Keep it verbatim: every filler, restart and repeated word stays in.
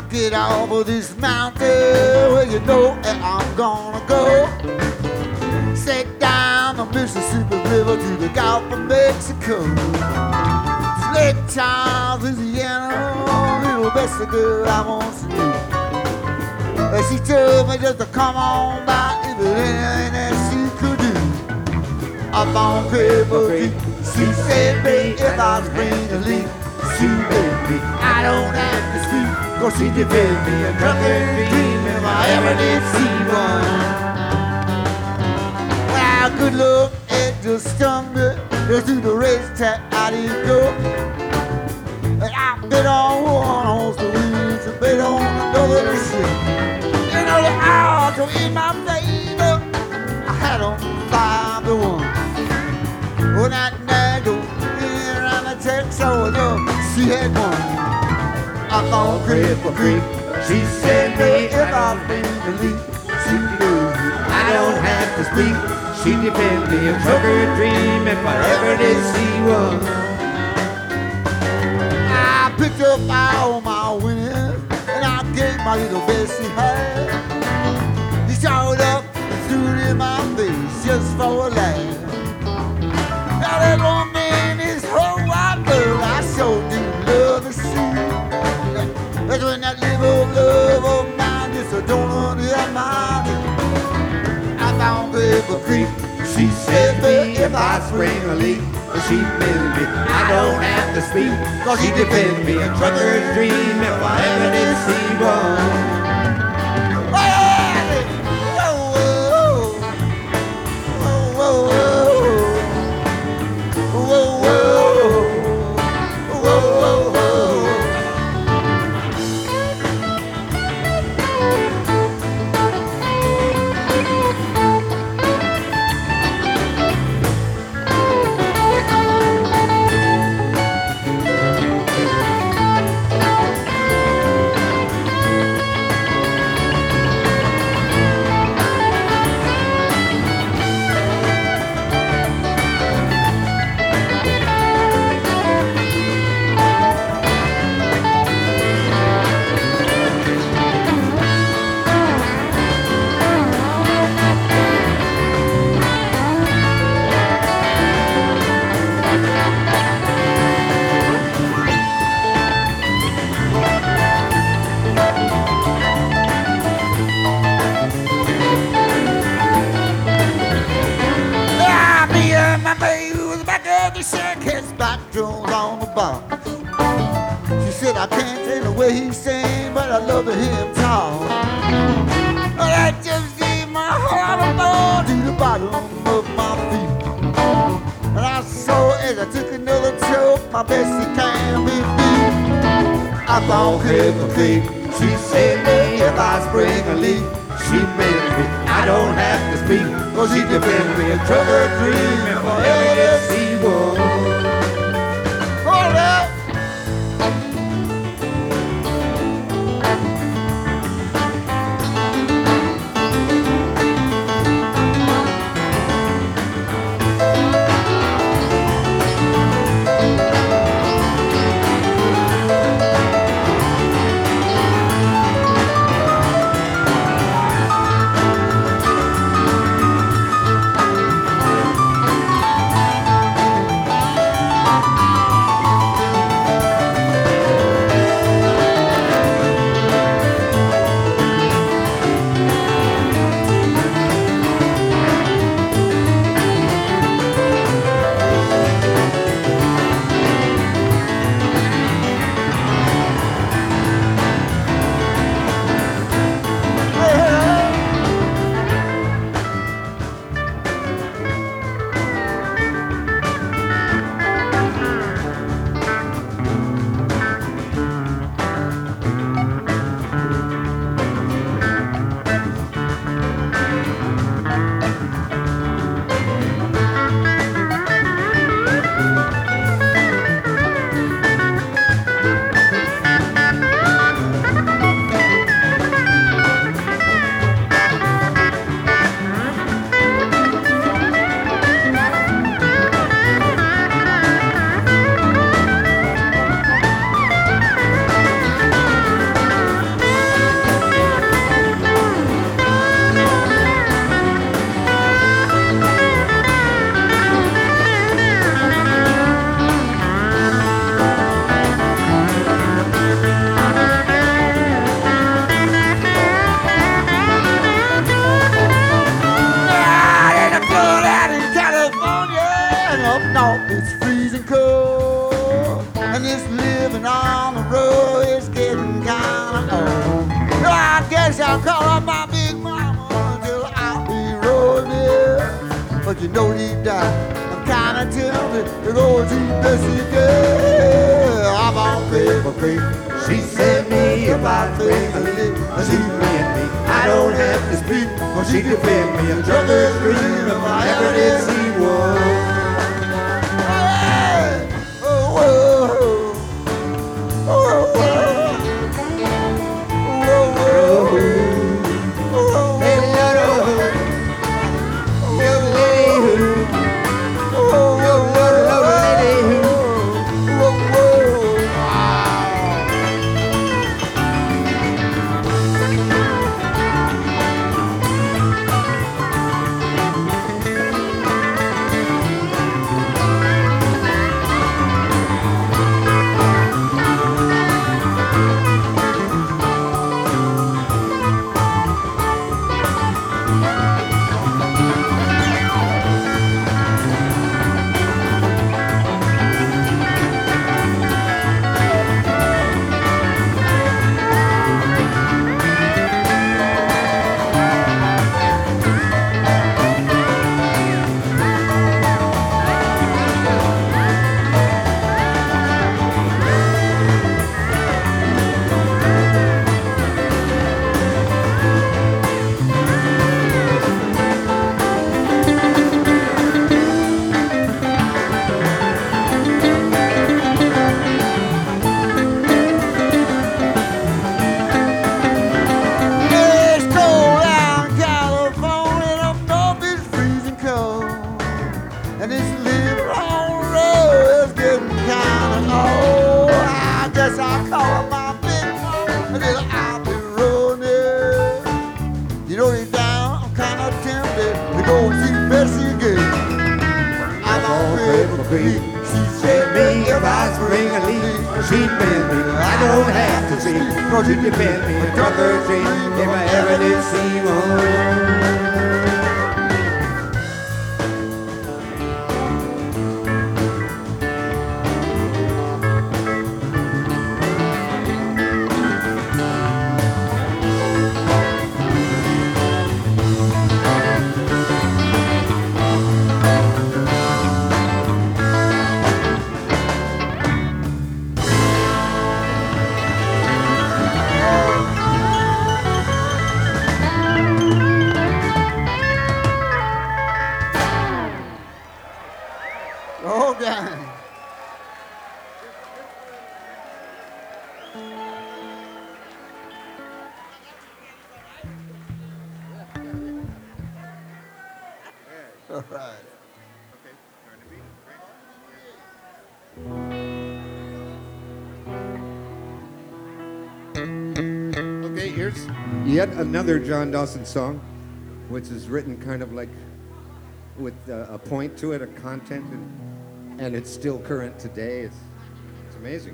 get off of this mountain where you know that I'm gonna go. Set down the Mississippi River to the Gulf of Mexico. Lake Charles, Louisiana, little best girl I want to do. And she told me just to come on by if it ain't anything that she could do. Up on Cripple Creek, she said, babe, if I spring a leak, she made me. I don't have to speak, cause she defended me a drunken dream if I ever did see one. Well, good luck, it just stung me. Just to the racetrack I didn't go. And I bet on one horse to win, to bet on another to sing. You know the odds were in my favor. I had them five to one. When that nag in around the track, so enough, she had won. Up on Cripple Creek, she said, "Babe, if I bring the lead, she knew I don't have to speak." She defended me a trucker dream if I ever did see one. I picked up all my winnings and I gave my little best she had. He showed up and threw it in my face just for a laugh. Now that woman is whole wide world I sure do love to see. That's when that little love of mine just a donut in my head. Down Cripple Creek, she said, "Babe, if I spring a leak, she bended me. I don't have to speak, cause she defended me a trucker's dream if I ever did see one." Oh, yeah! Whoa, whoa, whoa, whoa, whoa, whoa, whoa, whoa, whoa, whoa. On the box. She said, I can't tell the way he sing, but I love to hear him talk. Well, that just gave my heart a ball to the bottom of my feet. And I saw as I took another choke, my Bessie can be beat. Up on Cripple Creek, she said, "Babe, if I spring a leak, she made me. I don't have to speak, cause she defended me a trucker dream if I ever did see one." guess I'll call up my big mama until I'll be rolling. But you know deep down, I'm kinda tempted to go to Bessie girl. I'm on paper creek. She sent me about family, she and me. I don't have to speak, but she defend me. I'm drunk and screaming, if I ever did see one. Oh, oh, oh, oh, oh. Yet another John Dawson song, which is written kind of like with uh, a point to it, a content, and, and it's still current today. It's, it's amazing.